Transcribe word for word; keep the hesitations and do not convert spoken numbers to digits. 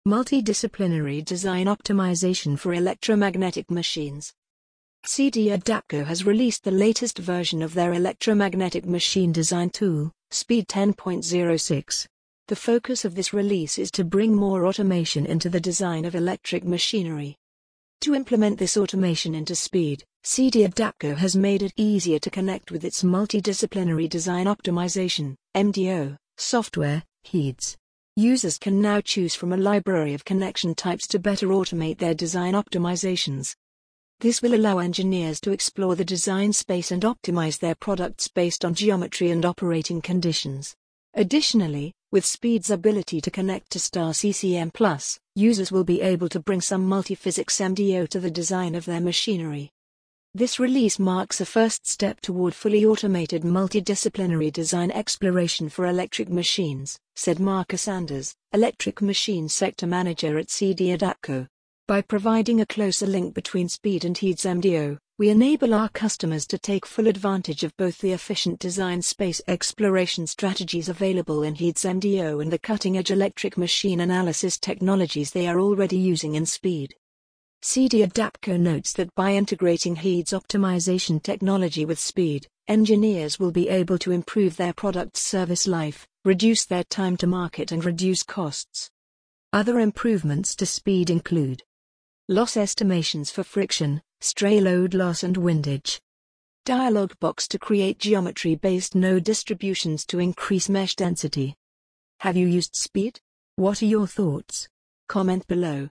Multidisciplinary design optimization for electromagnetic machines. C D Adapco has released the latest version of their electromagnetic machine design tool, Speed ten point oh six. The focus of this release is to bring more automation into the design of electric machinery. To implement this automation into Speed, C D Adapco has made it easier to connect with its multidisciplinary design optimization (M D O) software, H E D S. Users can now choose from a library of connection types to better automate their design optimizations. This will allow engineers to explore the design space and optimize their products based on geometry and operating conditions. Additionally, with Speed's ability to connect to Star C C M plus, users will be able to bring some multiphysics M D O to the design of their machinery. This release marks a first step toward fully automated multidisciplinary design exploration for electric machines, said Marcus Anders, Electric Machine Sector Manager at C D Adapco. By providing a closer link between Speed and H E D S M D O, we enable our customers to take full advantage of both the efficient design space exploration strategies available in H E D S M D O and the cutting-edge electric machine analysis technologies they are already using in Speed. C D Adapco notes that by integrating H E D S optimization technology with Speed, engineers will be able to improve their product's service life, reduce their time to market and reduce costs. Other improvements to Speed include loss estimations for friction, stray load loss and windage. Dialog box to create geometry-based node distributions to increase mesh density. Have you used Speed? What are your thoughts? Comment below.